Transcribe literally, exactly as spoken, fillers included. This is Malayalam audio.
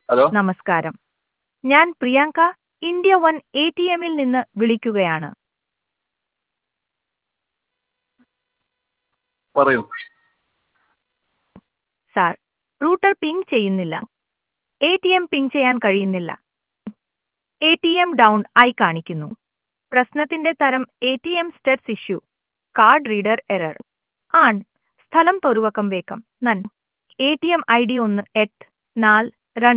ഹലോ. നമസ്കാരം. ഞാൻ Priyanka India one A T എമ്മിൽ നിന്ന് വിളിക്കുകയാണ്. പറയൂ. സാർ, റൂട്ടർ പിങ് ചെയ്യുന്നില്ല. എ ടി എം പിങ് ചെയ്യാൻ കഴിയുന്നില്ല. എ ടി എം ഡൗൺ ആയി കാണിക്കുന്നു. പ്രശ്നത്തിന്റെ തരം A T M status issue, card reader error ആണ്. സ്ഥലം തുറവക്കം വേക്കം നൻ. A T M I D ഒന്ന് എട്ട് നാല്